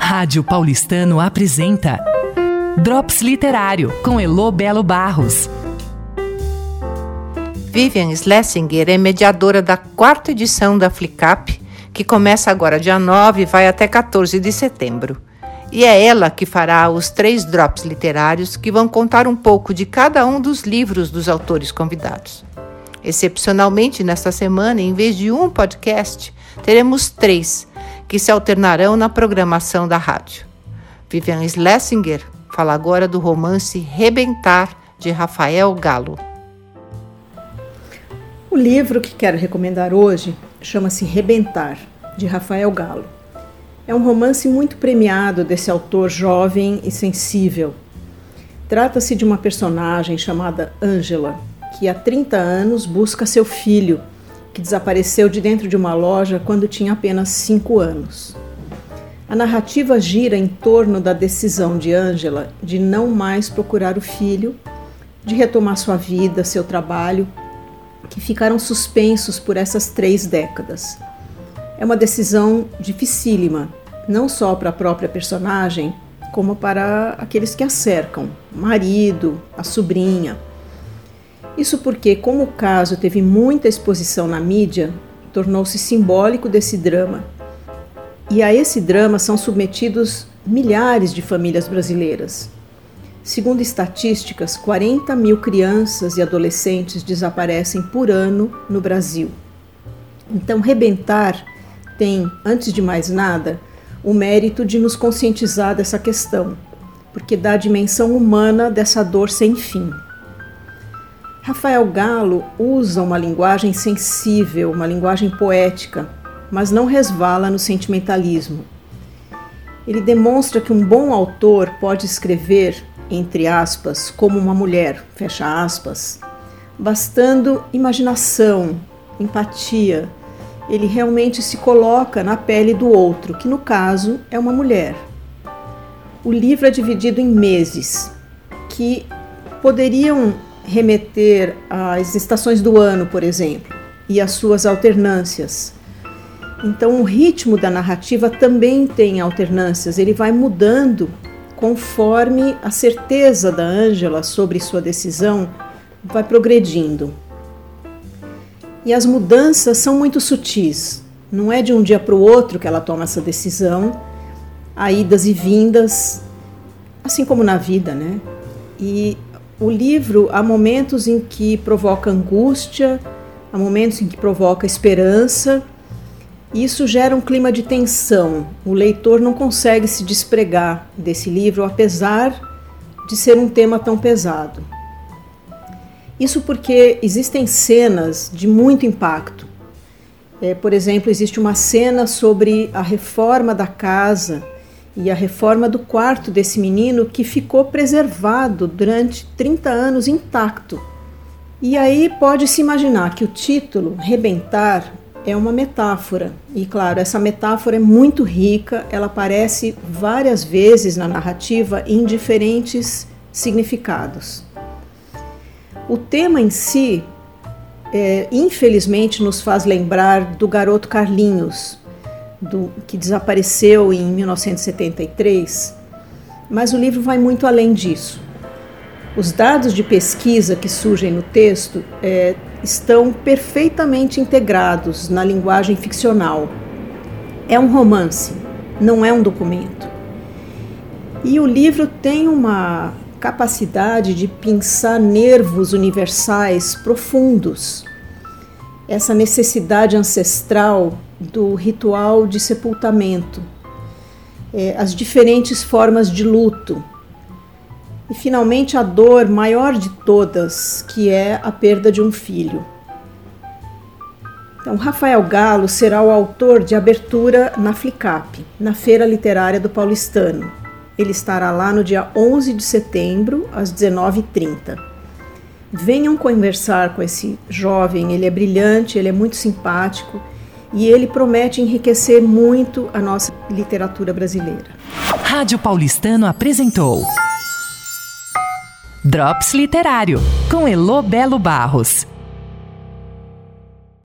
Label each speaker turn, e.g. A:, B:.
A: Rádio Paulistano apresenta Drops Literário, com Elô Belo Barros.
B: Vivian Schlesinger é mediadora da 4ª edição da FLICAP, que começa agora dia 9 e vai até 14 de setembro. E é ela que fará os 3 drops literários que vão contar um pouco de cada um dos livros dos autores convidados. Excepcionalmente, nesta semana, em vez de um podcast, teremos 3, que se alternarão na programação da rádio. Vivian Schlesinger fala agora do romance Rebentar, de Rafael Galo.
C: O livro que quero recomendar hoje chama-se Rebentar, de Rafael Galo. É um romance muito premiado desse autor jovem e sensível. Trata-se de uma personagem chamada Ângela, que há 30 anos busca seu filho, que desapareceu de dentro de uma loja quando tinha apenas 5 anos. A narrativa gira em torno da decisão de Ângela de não mais procurar o filho, de retomar sua vida, seu trabalho, que ficaram suspensos por essas 3 décadas. É uma decisão dificílima, não só para a própria personagem, como para aqueles que a cercam, o marido, a sobrinha. Isso porque, como o caso teve muita exposição na mídia, tornou-se simbólico desse drama. E a esse drama são submetidos milhares de famílias brasileiras. Segundo estatísticas, 40 mil crianças e adolescentes desaparecem por ano no Brasil. Então, Rebentar tem, antes de mais nada, o mérito de nos conscientizar dessa questão, porque dá a dimensão humana dessa dor sem fim. Rafael Galo usa uma linguagem sensível, uma linguagem poética, mas não resvala no sentimentalismo. Ele demonstra que um bom autor pode escrever, entre aspas, como uma mulher, fecha aspas, bastando imaginação, empatia. Ele realmente se coloca na pele do outro, que no caso é uma mulher. O livro é dividido em meses, que poderiam remeter às estações do ano, por exemplo, e às suas alternâncias. Então o ritmo da narrativa também tem alternâncias, ele vai mudando conforme a certeza da Ângela sobre sua decisão vai progredindo. E as mudanças são muito sutis. Não é de um dia para o outro que ela toma essa decisão. Há idas e vindas, assim como na vida, né? E o livro há momentos em que provoca angústia, há momentos em que provoca esperança. E isso gera um clima de tensão. O leitor não consegue se despregar desse livro, apesar de ser um tema tão pesado. Isso porque existem cenas de muito impacto. Por exemplo, existe uma cena sobre a reforma da casa e a reforma do quarto desse menino que ficou preservado durante 30 anos intacto. E aí pode-se imaginar que o título, Rebentar, é uma metáfora. E claro, essa metáfora é muito rica, ela aparece várias vezes na narrativa em diferentes significados. O tema em si, infelizmente, nos faz lembrar do garoto Carlinhos, que desapareceu em 1973, mas o livro vai muito além disso. Os dados de pesquisa que surgem no texto estão perfeitamente integrados na linguagem ficcional. É um romance, não é um documento. E o livro tem uma capacidade de pinçar nervos universais profundos. Essa necessidade ancestral do ritual de sepultamento, as diferentes formas de luto e, finalmente, a dor maior de todas, que é a perda de um filho. Então, Rafael Galo será o autor de abertura na FLICAP, na Feira Literária do Paulistano. Ele estará lá no dia 11 de setembro, às 19h30. Venham conversar com esse jovem, ele é brilhante, ele é muito simpático e ele promete enriquecer muito a nossa literatura brasileira.
A: Rádio Paulistano apresentou Drops Literário, com Elô Belo Barros.